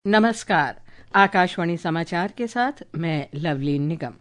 नमस्कार। आकाशवाणी समाचार के साथ मैं लवलीन निगम।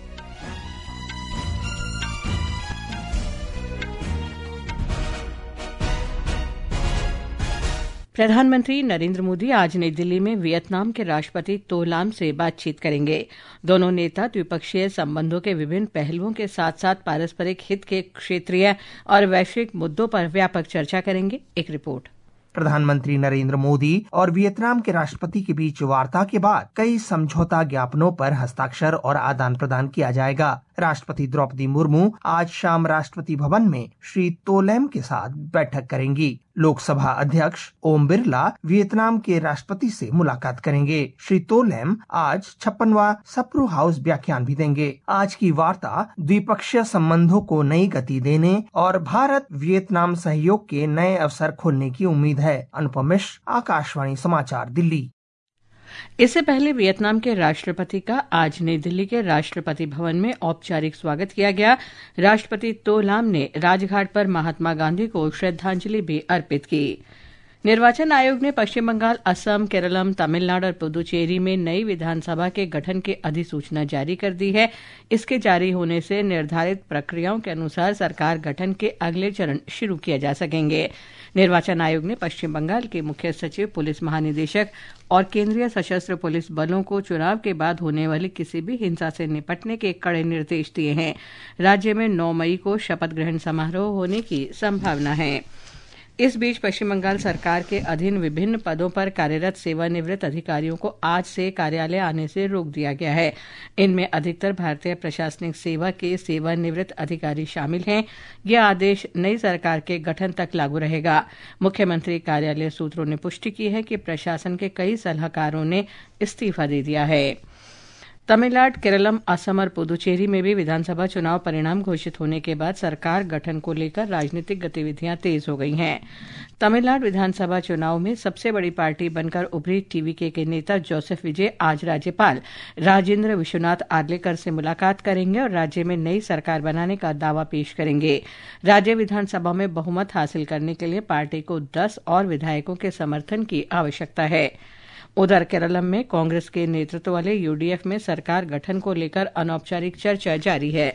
प्रधानमंत्री नरेंद्र मोदी आज नई दिल्ली में वियतनाम के राष्ट्रपति तो लाम से बातचीत करेंगे। दोनों नेता द्विपक्षीय संबंधों के विभिन्न पहलुओं के साथ साथ पारस्परिक हित के क्षेत्रीय और वैश्विक मुद्दों पर व्यापक चर्चा करेंगे। एक रिपोर्ट। प्रधानमंत्री नरेंद्र मोदी और वियतनाम के राष्ट्रपति के बीच वार्ता के बाद कई समझौता ज्ञापनों पर हस्ताक्षर और आदान प्रदान किया जाएगा। राष्ट्रपति द्रौपदी मुर्मू आज शाम राष्ट्रपति भवन में श्री तो लैम के साथ बैठक करेंगी। लोकसभा अध्यक्ष ओम बिरला वियतनाम के राष्ट्रपति से मुलाकात करेंगे। श्री तो लैम आज 56वां सप्रू हाउस व्याख्यान भी देंगे। आज की वार्ता द्विपक्षीय संबंधों को नई गति देने और भारत वियतनाम सहयोग के नए अवसर खोलने की उम्मीद है। अनुपम मिश्र, आकाशवाणी समाचार, दिल्ली। इससे पहले वियतनाम के राष्ट्रपति का आज नई दिल्ली के राष्ट्रपति भवन में औपचारिक स्वागत किया गया। राष्ट्रपति तो लाम ने राजघाट पर महात्मा गांधी को श्रद्धांजलि भी अर्पित की। निर्वाचन आयोग ने पश्चिम बंगाल, असम, केरलम, तमिलनाडु और पुदुचेरी में नई विधानसभा के गठन की अधिसूचना जारी कर दी है। इसके जारी होने से निर्धारित प्रक्रियाओं के अनुसार सरकार गठन के अगले चरण शुरू किए जा सकेंगे। निर्वाचन आयोग ने पश्चिम बंगाल के मुख्य सचिव, पुलिस महानिदेशक और केंद्रीय सशस्त्र पुलिस बलों को चुनाव के बाद होने वाली किसी भी हिंसा से निपटने के कड़े निर्देश दिए हैं। राज्य में 9 मई को शपथ ग्रहण समारोह होने की संभावना है। इस बीच पश्चिम बंगाल सरकार के अधीन विभिन्न पदों पर कार्यरत सेवानिवृत्त अधिकारियों को आज से कार्यालय आने से रोक दिया गया है। इनमें अधिकतर भारतीय प्रशासनिक सेवा के सेवानिवृत्त अधिकारी शामिल हैं। यह आदेश नई सरकार के गठन तक लागू रहेगा। मुख्यमंत्री कार्यालय सूत्रों ने पुष्टि की है कि प्रशासन के कई सलाहकारों ने इस्तीफा दे दिया है। तमिलनाडु, केरलम, असम और पुदुचेरी में भी विधानसभा चुनाव परिणाम घोषित होने के बाद सरकार गठन को लेकर राजनीतिक गतिविधियां तेज हो गई हैं। तमिलनाडु विधानसभा चुनाव में सबसे बड़ी पार्टी बनकर उभरी टीवीके के नेता जोसेफ विजय आज राज्यपाल राजेंद्र विश्वनाथ आर्लेकर से मुलाकात करेंगे और राज्य में नई सरकार बनाने का दावा पेश करेंगे। राज्य विधानसभा में बहुमत हासिल करने के लिए पार्टी को 10 और विधायकों के समर्थन की आवश्यकता है। उधर केरलम में कांग्रेस के नेतृत्व वाले यूडीएफ में सरकार गठन को लेकर अनौपचारिक चर्चा जारी है।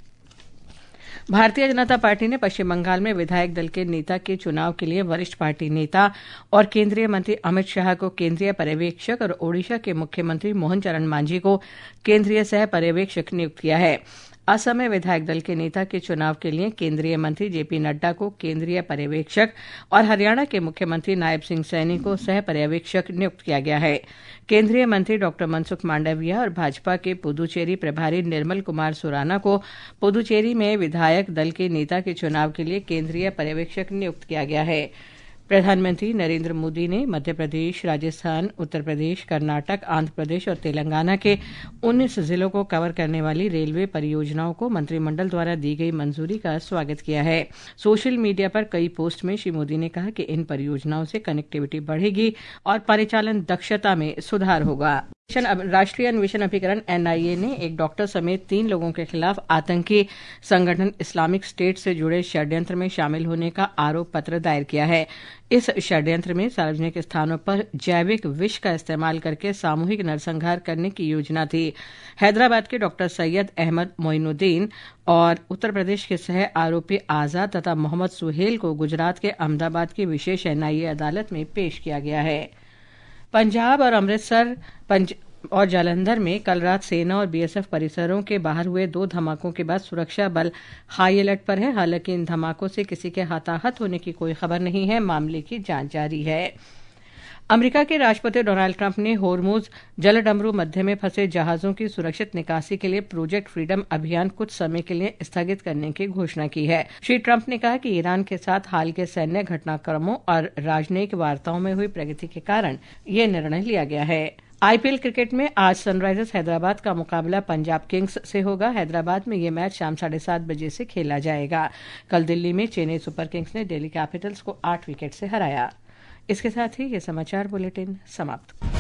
भारतीय जनता पार्टी ने पश्चिम बंगाल में विधायक दल के नेता के चुनाव के लिए वरिष्ठ पार्टी नेता और केंद्रीय मंत्री अमित शाह को केंद्रीय पर्यवेक्षक और ओडिशा के मुख्यमंत्री मोहन चरण मांझी को केंद्रीय सह पर्यवेक्षक नियुक्त किया है। असम में विधायक दल के नेता के चुनाव के लिए केंद्रीय मंत्री जेपी नड्डा को केंद्रीय पर्यवेक्षक और हरियाणा के मुख्यमंत्री नायब सिंह सैनी को सह पर्यवेक्षक नियुक्त किया गया है। केंद्रीय मंत्री डॉक्टर मनसुख मांडविया और भाजपा के पुदुचेरी प्रभारी निर्मल कुमार सुराना को पुदुचेरी में विधायक दल के नेता के चुनाव के लिए केंद्रीय पर्यवेक्षक नियुक्त किया गया है। प्रधानमंत्री नरेंद्र मोदी ने मध्य प्रदेश, राजस्थान, उत्तर प्रदेश, कर्नाटक, आंध्र प्रदेश और तेलंगाना के 19 जिलों को कवर करने वाली रेलवे परियोजनाओं को मंत्रिमंडल द्वारा दी गई मंजूरी का स्वागत किया है। सोशल मीडिया पर कई पोस्ट में श्री मोदी ने कहा कि इन परियोजनाओं से कनेक्टिविटी बढ़ेगी और परिचालन दक्षता में सुधार होगा। राष्ट्रीय अन्वेषण अभिकरण एनआईए ने एक डॉक्टर समेत 3 लोगों के खिलाफ आतंकी संगठन इस्लामिक स्टेट से जुड़े षड्यंत्र में शामिल होने का आरोप पत्र दायर किया है। इस षड्यंत्र में सार्वजनिक स्थानों पर जैविक विष का इस्तेमाल करके सामूहिक नरसंहार करने की योजना थी। हैदराबाद के डॉक्टर सैयद अहमद मोइनुद्दीन और उत्तर प्रदेश के सह आरोपी आजाद तथा मोहम्मद सुहेल को गुजरात के अहमदाबाद की विशेष एनआईए अदालत में पेश किया गया है। पंजाब और अमृतसर और जालंधर में कल रात सेना और बीएसएफ परिसरों के बाहर हुए 2 धमाकों के बाद सुरक्षा बल हाई अलर्ट पर है। हालांकि इन धमाकों से किसी के हताहत होने की कोई खबर नहीं है। मामले की जांच जारी है। अमेरिका के राष्ट्रपति डोनाल्ड ट्रंप ने होर्मुज जलडमरू मध्य में फंसे जहाजों की सुरक्षित निकासी के लिए प्रोजेक्ट फ्रीडम अभियान कुछ समय के लिए स्थगित करने की घोषणा की है। श्री ट्रंप ने कहा कि ईरान के साथ हाल के सैन्य घटनाक्रमों और राजनयिक वार्ताओं में हुई प्रगति के कारण यह निर्णय लिया गया है। आईपीएल क्रिकेट में आज सनराइजर्स हैदराबाद का मुकाबला पंजाब किंग्स से होगा। हैदराबाद में यह मैच शाम 7:30 बजे से खेला जाएगा। कल दिल्ली में चेन्नई सुपर किंग्स ने दिल्ली कैपिटल्स को 8 विकेट से हराया। इसके साथ ही ये समाचार बुलेटिन समाप्त।